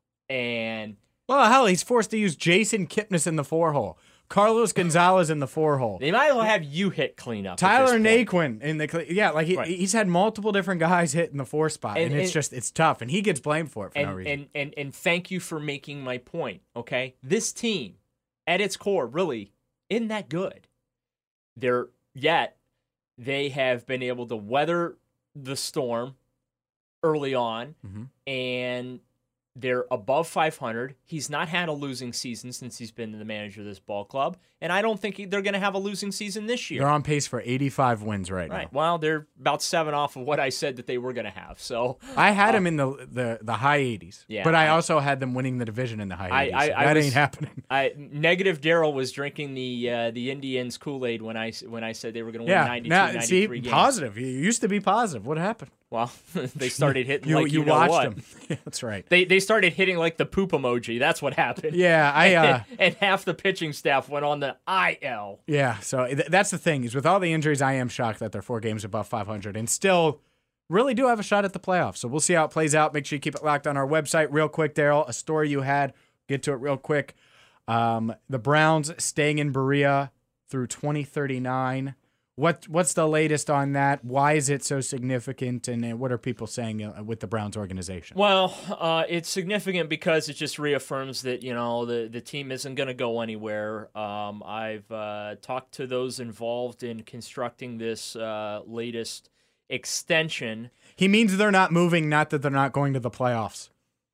And Well, hell, he's forced to use Jason Kipnis in the four hole, Carlos Gonzalez in the four hole, they might as well have you hit cleanup. Tyler at this point. Naquin in the cle- yeah, like he, Right. he's had multiple different guys hit in the four spot, and, And- it's and- just it's tough, and he gets blamed for it for and, no reason. and and and thank you for making my point. Okay, this team, at its core, really isn't that good. They're yet they have been able to weather the storm early on, Mhm. and they're above five hundred. He's not had a losing season since he's been the manager of this ball club, and I don't think he, they're going to have a losing season this year. They're on pace for eighty-five wins right, Right. now. Well, they're about seven off of what I said that they were going to have. So I had him in the, the the high eighties, Yeah, but I, I- also had them winning the division in the high I- eighties. I- I that was- ain't happening. I, negative Daryl was drinking the uh, the Indians Kool-Aid when I when I said they were going to win Yeah, ninety-two, now see, ninety-three games. positive. You used to be positive. What happened? Well, they started hitting You like you, you know watched what. them. Yeah, that's right. They they started hitting like the poop emoji. That's what happened. Yeah, I. Uh, and half the pitching staff went on the I L. Yeah, so th- that's the thing is with all the injuries, I am shocked that they're four games above five hundred and still really do have a shot at the playoffs. So we'll see how it plays out. Make sure you keep it locked on our website. Real quick, Daryl, a story you had. Get to it real quick. Um, the Browns staying in Berea through twenty thirty-nine. What what's the latest on that? Why is it so significant, and uh, what are people saying uh, with the Browns organization? Well, uh, it's significant because it just reaffirms that, you know, the, the team isn't going to go anywhere. Um, I've uh, talked to those involved in constructing this uh, latest extension. He means they're not moving, not that they're not going to the playoffs.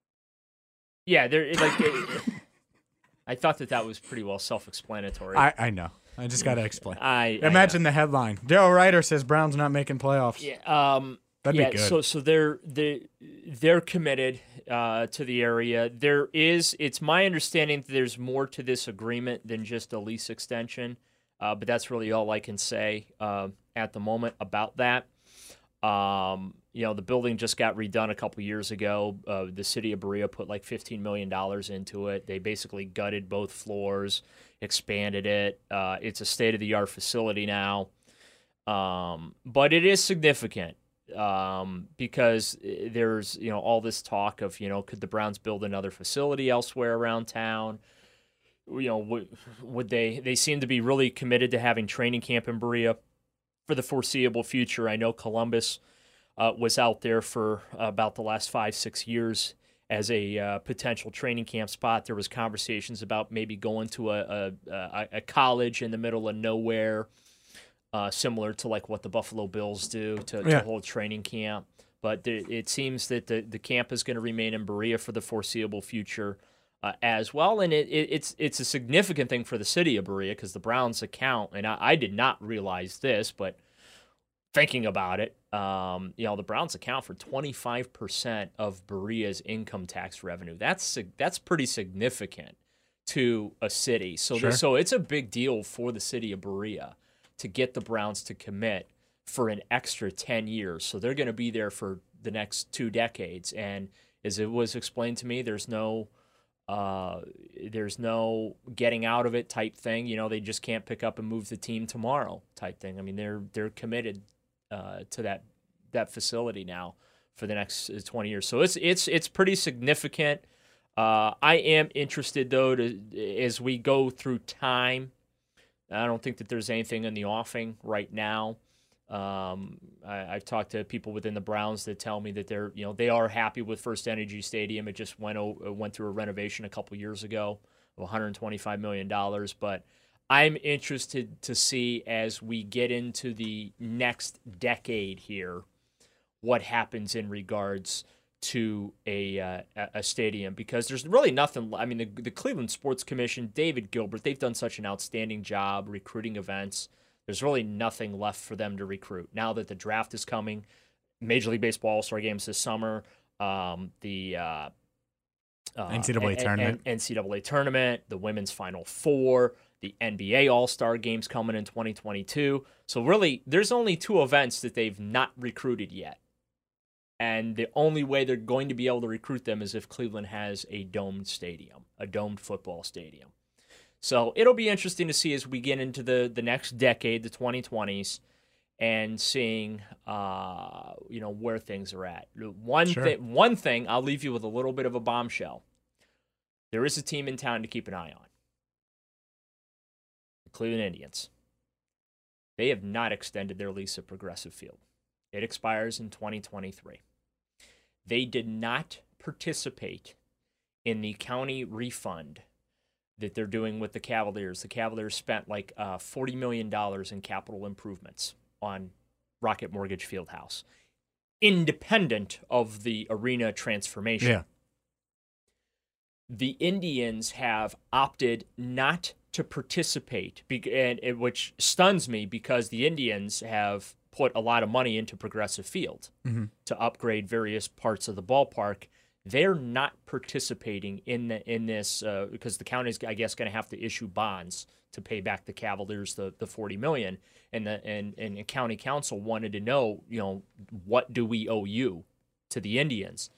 Yeah, they're like. it, I thought that that was pretty well self-explanatory. I, I know. I just got to explain. I Imagine I the headline. Daryl Ryder says Browns not making playoffs. Yeah, um, That'd yeah, be good. So, so they're they they're committed uh, to the area. There is. It's my understanding that there's more to this agreement than just a lease extension, uh, but that's really all I can say uh, at the moment about that. Um, you know, the building just got redone a couple years ago. Uh, the city of Berea put like fifteen million dollars into it. They basically gutted both floors, expanded it. Uh, it's a state-of-the-art facility now. Um, but it is significant um, because there's, you know, all this talk of, you know, could the Browns build another facility elsewhere around town? You know, would, would they, they seem to be really committed to having training camp in Berea for the foreseeable future. I know Columbus uh, was out there for about the last five, six years as a uh, potential training camp spot. There was conversations about maybe going to a, a, a college in the middle of nowhere, uh, similar to like what the Buffalo Bills do to, Yeah. to hold training camp. But the, it seems that the, the camp is going to remain in Berea for the foreseeable future uh, as well. And it, it, it's it's a significant thing for the city of Berea because the Browns account, and I, I did not realize this, but thinking about it, um, you know, the Browns account for twenty-five percent of Berea's income tax revenue. That's that's pretty significant to a city. So Sure. so it's a big deal for the city of Berea to get the Browns to commit for an extra ten years. So they're going to be there for the next two decades. And as it was explained to me, there's no uh, there's no getting out of it type thing. You know, they just can't pick up and move the team tomorrow type thing. I mean, they're they're committed uh, to that that facility now for the next twenty years. So it's it's it's pretty significant. Uh, I am interested though to as we go through time. I don't think that there's anything in the offing right now. Um, I, I've talked to people within the Browns that tell me that they're, you know, they are happy with First Energy Stadium. It just went o- went through a renovation a couple years ago of one hundred twenty-five million dollars. But I'm interested to see as we get into the next decade here, what happens in regards to a uh, a stadium, because there's really nothing. I mean, the, the Cleveland Sports Commission, David Gilbert, they've done such an outstanding job recruiting events. There's really nothing left for them to recruit now that the draft is coming. Major League Baseball All-Star games this summer, um, the uh, uh, N C double A N- tournament, N- N C double A tournament, the Women's Final Four, the N B A All-Star games coming in twenty twenty-two. So really, there's only two events that they've not recruited yet. And the only way they're going to be able to recruit them is if Cleveland has a domed stadium, a domed football stadium. So it'll be interesting to see as we get into the, the next decade, the twenty twenties, and seeing uh, you know where things are at. One Sure. thing, one thing, I'll leave you with a little bit of a bombshell. There is a team in town to keep an eye on. The Cleveland Indians. They have not extended their lease at Progressive Field. It expires in twenty twenty-three. They did not participate in the county refund that they're doing with the Cavaliers. The Cavaliers spent like uh, forty million dollars in capital improvements on Rocket Mortgage Fieldhouse, independent of the arena transformation. Yeah. The Indians have opted not to participate, be- and, and which stuns me because the Indians have put a lot of money into Progressive Field Mm-hmm. to upgrade various parts of the ballpark. They're not participating in the, in this uh, because the county's, I guess, going to have to issue bonds to pay back the Cavaliers the, the forty million dollars. And the and, and the county council wanted to know, you know, what do we owe you to the Indians?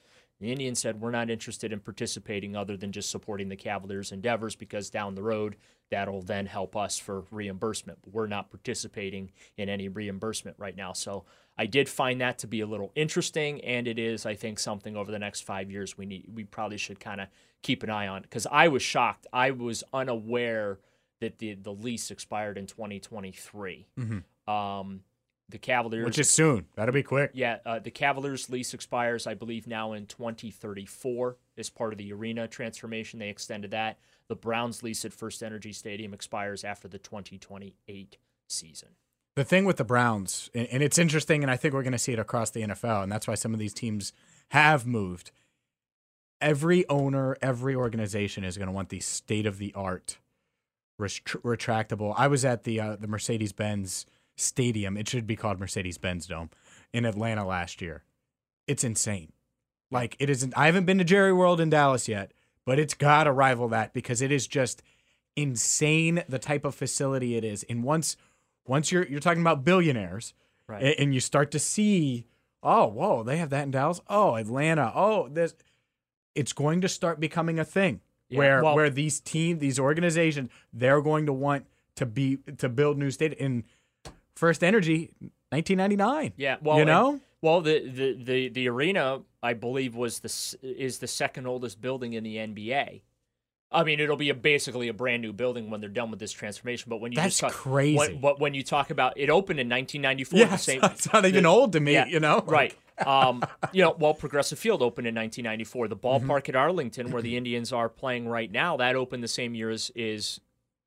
The Indians said, we're not interested in participating other than just supporting the Cavaliers' endeavors because down the road, that'll then help us for reimbursement. But we're not participating in any reimbursement right now. So I did find that to be a little interesting, and it is, I think, something over the next five years we need. We probably should kind of keep an eye on, because I was shocked. I was unaware that the, the lease expired in twenty twenty-three. Mm-hmm. Um, The Cavaliers, which is soon. That'll be quick. Yeah, uh, the Cavaliers' lease expires, I believe, now in twenty thirty-four as part of the arena transformation. They extended that. The Browns' lease at First Energy Stadium expires after the twenty twenty-eight season. The thing with the Browns, and and it's interesting, and I think we're going to see it across the N F L, and that's why some of these teams have moved. Every owner, every organization is going to want the state-of-the-art ret- retractable. I was at the uh, the Mercedes-Benz Stadium. It should be called Mercedes-Benz Dome in Atlanta last year. It's insane. Like, it isn't. I haven't been to Jerry World in Dallas yet, but it's got to rival that because it is just insane the type of facility it is. And once once you're you're talking about billionaires, right, and, and you start to see, oh, whoa, they have that in Dallas. Oh, Atlanta. Oh, this. It's going to start becoming a thing yeah, where well, where these teams, these organizations, they're going to want to be to build new state in First Energy, nineteen ninety-nine. Yeah, well, you know, and, well, the, the the the arena, I believe, was the is the second oldest building in the N B A. I mean, it'll be a, basically a brand new building when they're done with this transformation. But when you that's just talk, crazy. When, but when you talk about it, opened in nineteen ninety-four. Yeah, the same, it's not even the, old to me. Yeah, you know, right? um, you know, well, Progressive Field opened in nineteen ninety-four. The ballpark mm-hmm. at Arlington, where the Indians are playing right now, that opened the same year as is.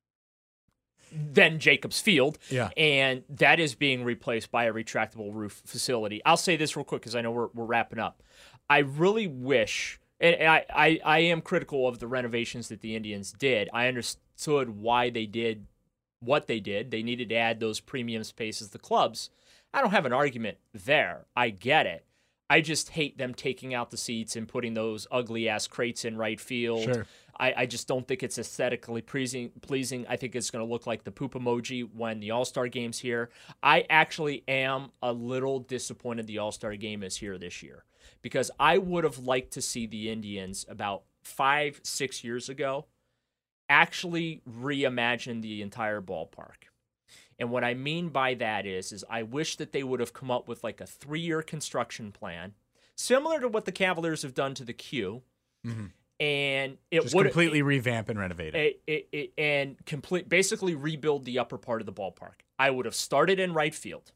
Then Jacobs Field, yeah, and that is being replaced by a retractable roof facility. I'll say this real quick because I know we're we're wrapping up. I really wish, and I, I I am critical of the renovations that the Indians did. I understood why they did what they did. They needed to add those premium spaces to clubs. I don't have an argument there. I get it. I just hate them taking out the seats and putting those ugly ass crates in right field. Sure. I, I just don't think it's aesthetically pleasing. pleasing. I think it's going to look like the poop emoji when the All-Star Game's here. I actually am a little disappointed the All-Star Game is here this year because I would have liked to see the Indians about five, six years ago actually reimagine the entire ballpark. And what I mean by that is, is I wish that they would have come up with like a three-year construction plan, similar to what the Cavaliers have done to the Q. Mm-hmm. And it just would completely it, revamp and renovate it. It, it, it and complete, basically rebuild the upper part of the ballpark. I would have started in right field.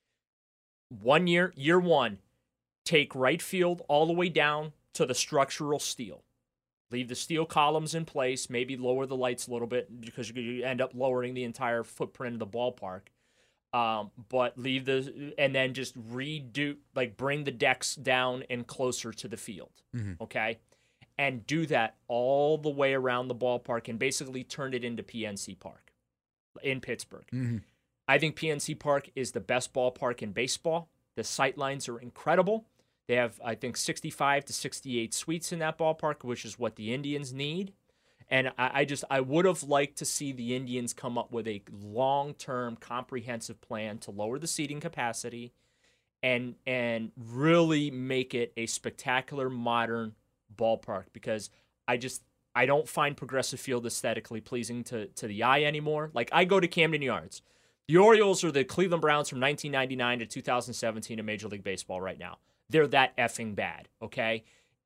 One year, year one, take right field all the way down to the structural steel. Leave the steel columns in place, maybe lower the lights a little bit because you end up lowering the entire footprint of the ballpark. Um, but leave the and then just redo, like bring the decks down and closer to the field. Mm-hmm. Okay. And do that all the way around the ballpark and basically turn it into P N C Park in Pittsburgh. Mm-hmm. I think P N C Park is the best ballpark in baseball. The sightlines are incredible. They have, I think, sixty-five to sixty-eight suites in that ballpark, which is what the Indians need. And I, I just, I would have liked to see the Indians come up with a long-term comprehensive plan to lower the seating capacity and and really make it a spectacular, modern ballpark, because I just I don't find Progressive Field aesthetically pleasing to to the eye anymore. Like, I go to Camden Yards. The Orioles are the Cleveland Browns from nineteen ninety-nine to two thousand seventeen in Major League Baseball right now. They're that effing bad, okay?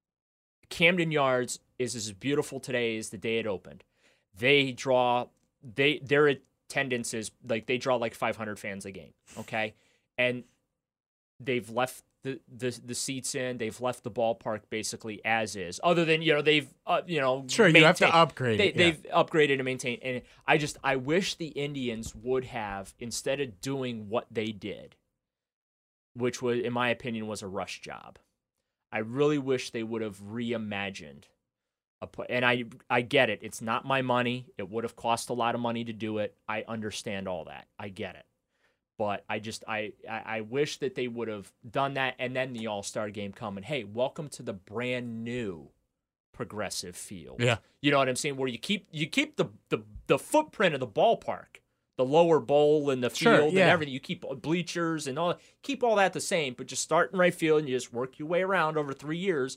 Camden Yards is as beautiful today as the day it opened. They draw they their attendance is like they draw like five hundred fans a game, okay? And they've left The, the the seats in, they've left the ballpark basically as is. Other than, you know, they've uh, you know sure you have to upgrade they, it. Yeah. They've upgraded and maintained. And I just I wish the Indians would have, instead of doing what they did, which was, in my opinion, was a rush job. I really wish they would have reimagined a play. And I I get it. It's not my money. It would have cost a lot of money to do it. I understand all that. I get it. But I just, I, I wish that they would have done that, and then the All-Star Game come and, hey, welcome to the brand new Progressive Field. Yeah. You know what I'm saying? Where you keep you keep the, the, the footprint of the ballpark, the lower bowl and the field sure, yeah. and everything. You keep bleachers and all, keep all that the same, but just start in right field and you just work your way around over three years,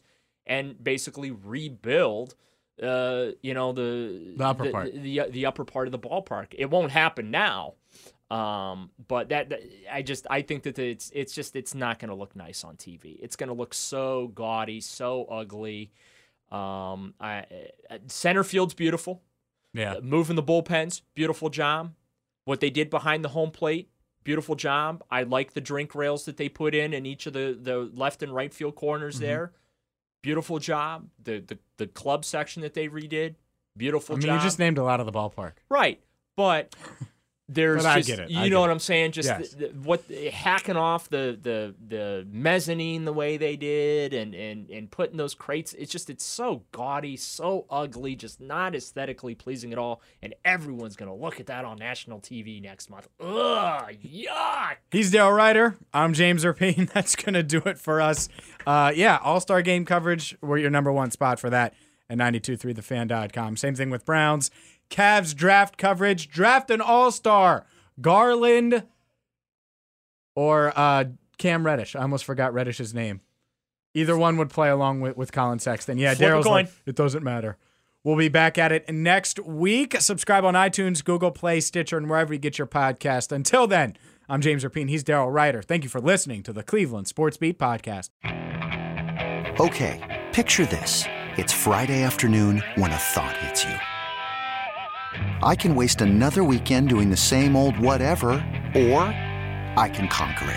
and basically rebuild, uh, you know, the The upper the, part. the, the, the upper part of the ballpark. It won't happen now. Um, but that, that I just I think that it's it's just it's not going to look nice on T V. It's going to look so gaudy, so ugly. Um, I, center field's beautiful. Yeah. Uh, moving the bullpens, beautiful job. What they did behind the home plate, beautiful job. I like the drink rails that they put in in each of the, the left and right field corners Mm-hmm. there. Beautiful job. The, the the club section that they redid, beautiful I mean, job. you just named a lot of the ballpark. Right, but there's But I just get it. you I know get what it. I'm saying. Just Yes. the, the, what hacking off the, the the mezzanine the way they did, and, and and putting those crates. It's just it's so gaudy, so ugly, just not aesthetically pleasing at all. And everyone's gonna look at that on national T V next month. Ugh, yuck. He's Dale Ryder. I'm James Erpine. That's going to do it for us. Uh, yeah, All-Star game coverage. We're your number one spot for that at ninety-two three the fan dot com. Same thing with Browns. Cavs draft coverage. Draft an All-Star. Garland or uh, Cam Reddish. I almost forgot Reddish's name. Either one would play along with, with Colin Sexton. Yeah, Flip a Daryl's coin. like, it doesn't matter. We'll be back at it next week. Subscribe on iTunes, Google Play, Stitcher, and wherever you get your podcast. Until then, I'm James Erpine. He's Daryl Ryder. Thank you for listening to the Cleveland Sports Beat Podcast. Okay, picture this. It's Friday afternoon when a thought hits you. I can waste another weekend doing the same old whatever, or I can conquer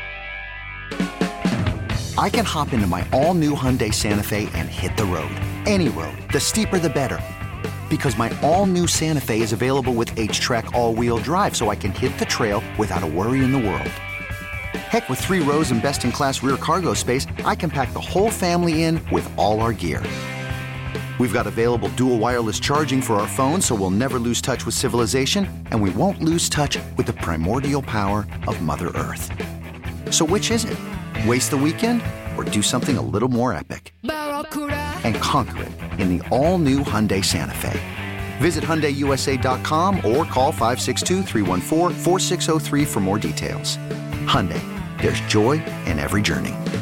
it. I can hop into my all-new Hyundai Santa Fe and hit the road. Any road. The steeper, the better. Because my all-new Santa Fe is available with H-Track all-wheel drive, so I can hit the trail without a worry in the world. Heck, with three rows and best-in-class rear cargo space, I can pack the whole family in with all our gear. We've got available dual wireless charging for our phones, so we'll never lose touch with civilization, and we won't lose touch with the primordial power of Mother Earth. So which is it? Waste the weekend or do something a little more epic? And conquer it in the all-new Hyundai Santa Fe. Visit Hyundai U S A dot com or call five six two, three one four, four six zero three for more details. Hyundai, there's joy in every journey.